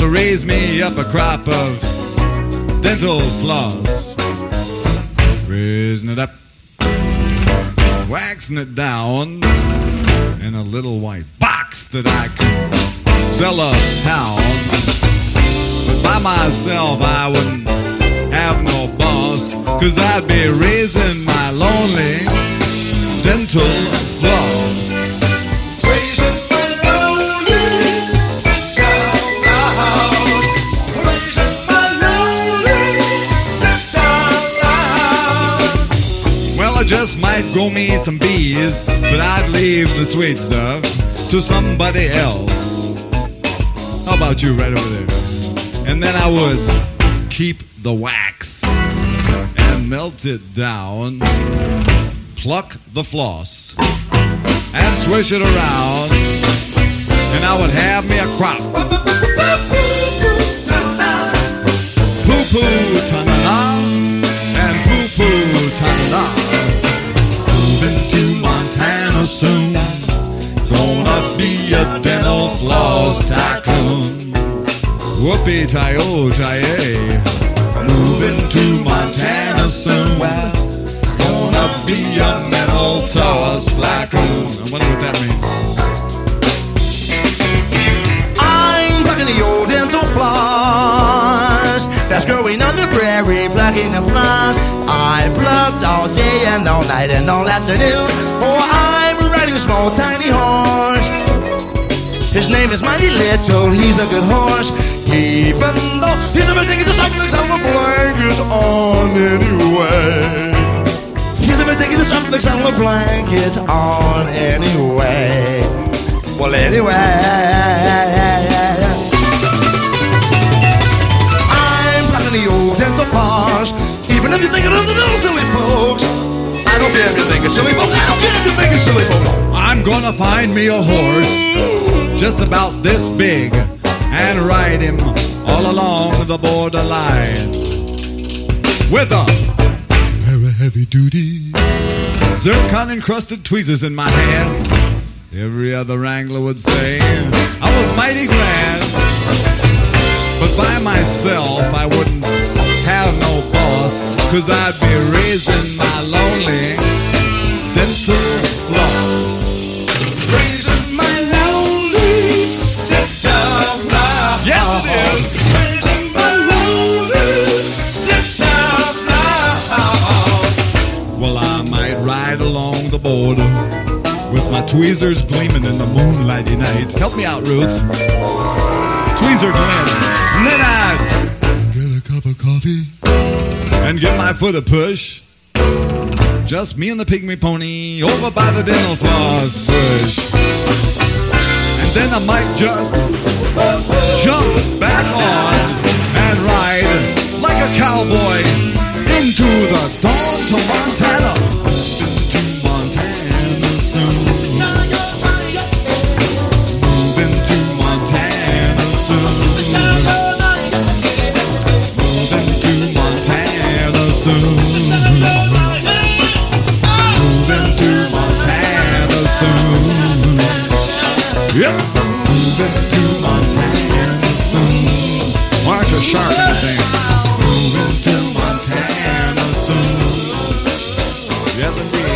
to raise me up a crop of dental floss. Raising it up, waxing it down in a little white box that I can sell uptown. But by myself I wouldn't have no boss, 'cause I'd be raising my lonely dental floss. Raising my lonely dental floss. Raising my lonely dental floss. Well, I just might grow me some bees, but I'd leave the sweet stuff to somebody else. How about you right over there? And then I would keep the wax and melt it down, pluck the floss and swish it around, and I would have me a crop. Poo-poo ta-na-na and poo-poo ta-na-na. Moving to Montana soon, gonna be a dental floss tycoon. Whoopee-tie-oh-tie-yay. Moving to Montana soon, gonna be a metal floss tycoon. I wonder what that means. I'm plucking the old dental floss that's growing on the prairie, plucking the floss. I plucked all day and all night and all afternoon. Oh, I'm riding a small tiny horse. His name is Mighty Little, he's a good horse. Even though he's never taking the suffix on the blankets on anyway. He's never taking the suffix on the blankets on anyway. Well, anyway, I'm plucking the old dental floss. Even if you think it's a little silly, folks. I don't care if you think it's silly, folks. I don't care if you think it's silly, folks. I'm gonna find me a horse just about this big and ride him all along the borderline with a pair of heavy-duty zircon-encrusted tweezers in my hand. Every other wrangler would say I was mighty grand, but by myself I wouldn't have no boss, 'cause I'd be raising my lonely dental floss. Raising my lonely dental floss. Yes, it is. Raising my lonely dental floss. Well, I might ride along the border with my tweezers gleaming in the moonlighty night. Help me out, Ruth. Tweezer glint. And then I'd get a cup of coffee and give my foot a push. Just me and the pygmy pony over by the dental floss bush. And then I might just jump back on and ride like a cowboy into the dawn to Montana. Into Montana soon. Moving to Montana soon. Moving to Montana soon. Moving to Montana soon. Yep. Moving to Montana soon. Watch a shark in the thing. Moving to Montana soon. Yes, indeed.